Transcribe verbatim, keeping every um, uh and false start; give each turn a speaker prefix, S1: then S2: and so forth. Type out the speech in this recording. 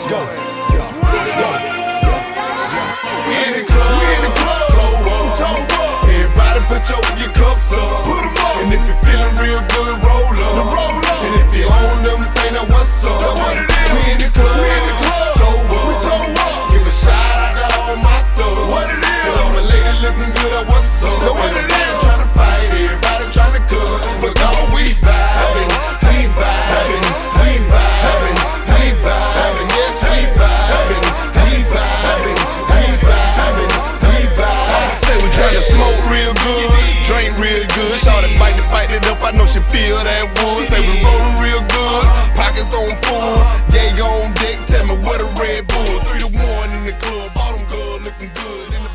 S1: go. Let's go.
S2: We in the club, we in the club. Toe up, toe up. Everybody put your, your cups up. Put 'em up. And if you're feeling real good, roll up. Roll up. And if you own them, think that what's up. That's what it is. We in the club, we in the club. Toe up, we toe up. Give a shout out to all my thugs. What it is. And all the ladies looking good at what's up. That's what it is. Trying to fight, everybody trying to cut. But go, we vibing, we vibing, we vibing, we vibing. Yes, we vibing, we vibing, we vibing, we vibing. Say we tryna smoke real good, drink real good. Shawty bite it, bite it up, I know she feel that wood. Say we rollin' real good, pockets on full. Yeah, on deck, tell me what a Red Bull. Three to one in the club, all them good, looking good.